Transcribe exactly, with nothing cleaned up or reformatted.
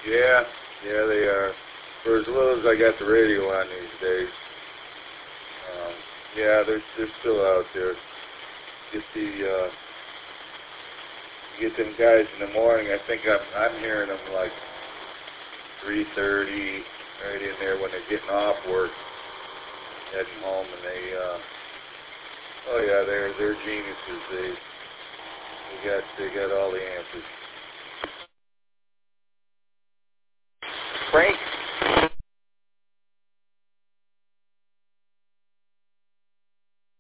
Yeah, yeah, they are. For as little as I got the radio on these days, um, yeah, they're they're still out there. Get the uh, get them guys in the morning. I think I'm I'm hearing them like three thirty, right in there when they're getting off work, heading home, and they. Uh, oh yeah, they're they're geniuses. They they got they got all the answers. Frank,